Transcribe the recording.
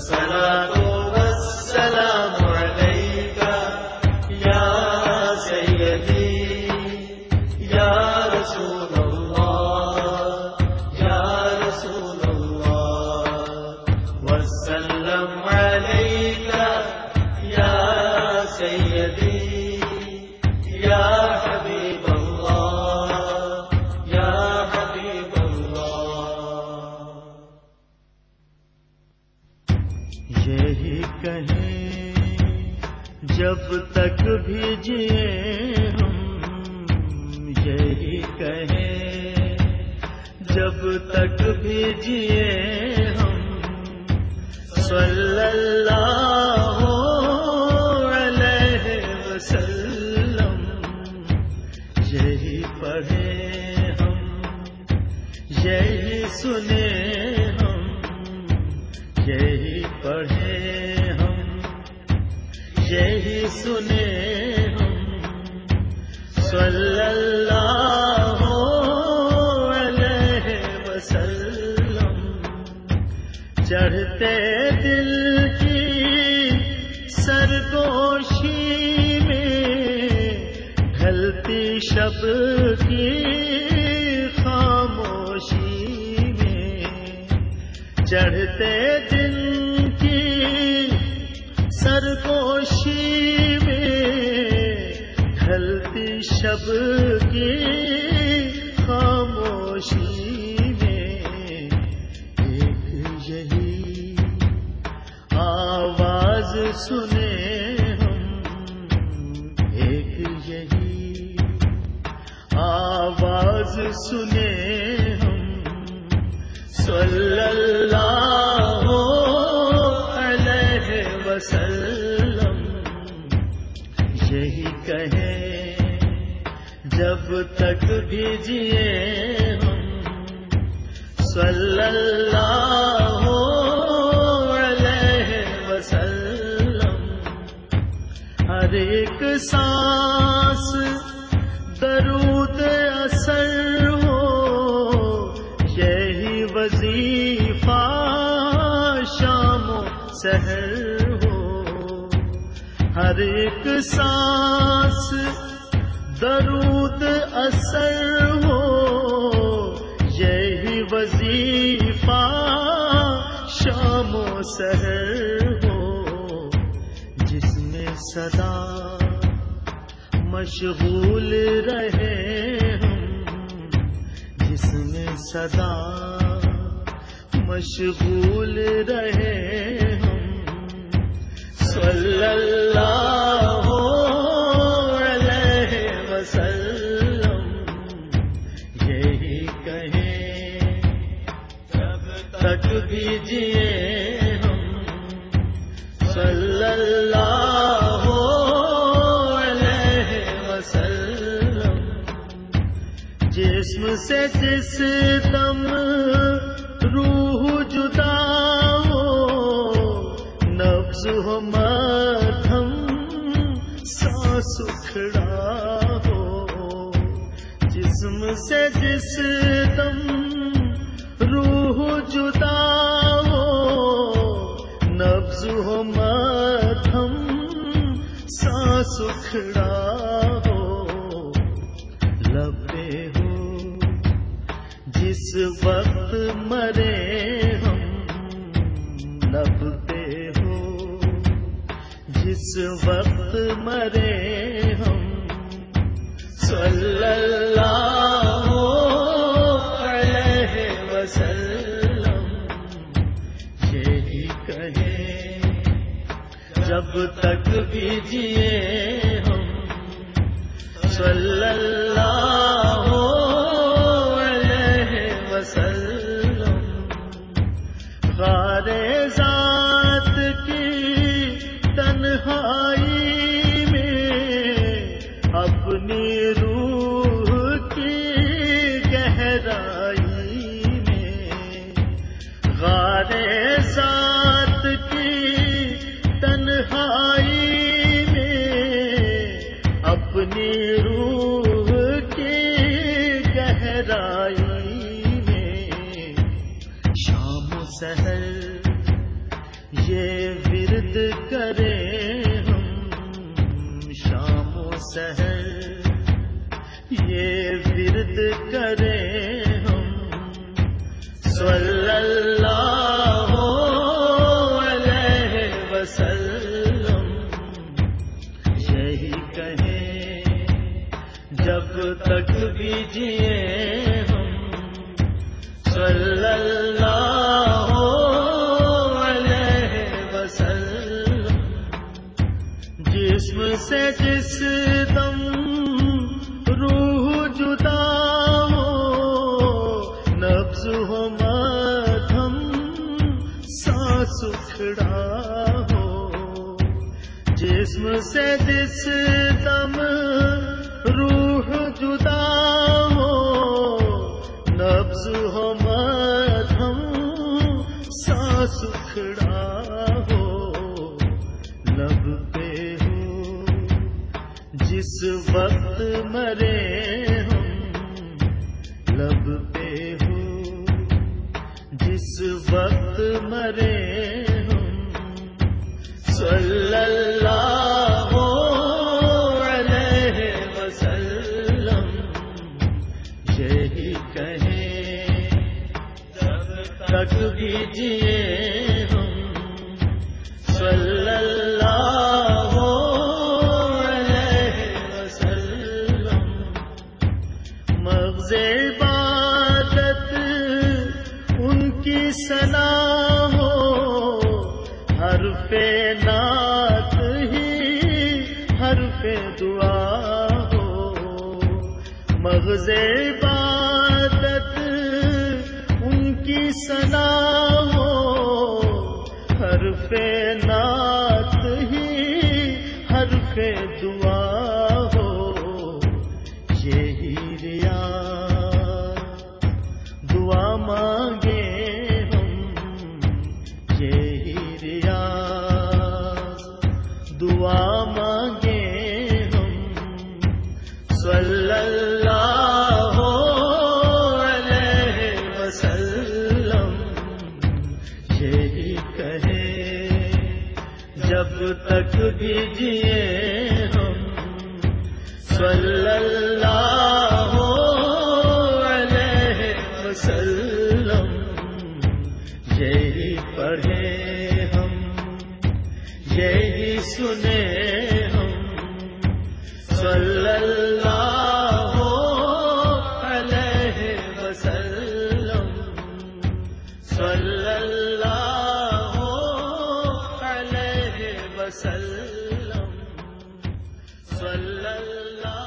والصلاة والسلام عليك يا سيدي يا رسول الله يا رسول الله وسلم عليك يا سيدي يا حبيب الله يا حبيب الله. یہی کہیں جب تک بھی جیے ہم، یہی کہیں جب تک بھی جیے ہم، صلی اللہ علیہ وسلم. یہی پڑھیں ہم، یہی سنیں ہم، یہی پڑھیں ہم، یہی سنیں ہم، صلی اللہ علیہ وسلم. چڑھتے دل کی سرگوشی میں، ڈھلتی شب کی خاموشی میں، چڑھتے دل کی سرگوشی میں، ڈھلتی شب کی خاموشی میں، ایک یہی آواز سنیں ہم، ایک یہی آواز سنیں ہم، صلی اللہ علیہ وسلم. یہی کہیں جب تک بھی جیے ہم، صلی اللہ علیہ وسلم. ہر ایک سانس درود اثر ہو، یہی وظیفہ شام و سحر ہو. ہر ایک سانس درود اثر ہو، یہی وظیفہ شام و سحر ہو. جس میں سدا مشغول رہے ہم، جس میں سدا مشغول رہے ہم، صلی اللہ علیہ وسلم. یہی کہیں جب تک بھی جیے ہم، صلی اللہ علیہ وسلم. جسم سے جس دم روح جدا ہو، نبض ہو مدھم سانس اکھڑا ہو. جسم سے جس دم روح جدا ہو، نبض ہو مدھم سانس اکھڑا ہو. لبے ہو جس وقت مرے ہم، لب پہ ہو جس وقت مرے ہم، صلی اللہ علیہ وسلم. یہی کہیں جب تک بھی جیے ہم، صلی اللہ علیہ وسلم. غار ذات کی تنہائی میں، اپنی روح کی گہرائی میں، غار ذات کی تنہائی میں، اپنی روح کی گہرائی میں، شام و سحر یہ ورد کریں ہم شام و سحر، یہ ورد کریں ہم صلی اللہ علیہ وسلم، یہی کہیں جب تک بھی جیے ہم صلی اللہ علیہ وسلم، جسم سے جس دم روح جدا ہو، نبض ہو مدھم سانس اکھڑا ہو، جسم سے جس دم روح جدا ہو، نبض ہو مدھم سانس اکھڑا ہو، لب پہ ہو جس وقت مرے ہم، لب پہ ہو جس وقت مرے ہم صلی اللہ علیہ وسلم، یہی کہیں جب تک بھی جیے ہم صلی اللہ علیہ وسلم، مغز عبادت ان کی ثنا ہو، حرف نعت ہی حرف دعا ہو، مغز عبادت ان کی ثنا ہو، حرف نعت ہی حرف دعا ہو، یہی ریاض دعا مانگے ہم، یہی ریاض دعا مانگے ہم صلی اللہ علیہ وسلم، یہی کہیں جب تک بھی جیے ہم صلی اللہ علیہ وسلم، یہی پڑھیں ہم یہی سنیں ہم صلی اللہ علیہ وسلم، صلی اللہ علیہ وسلم، صلی اللہ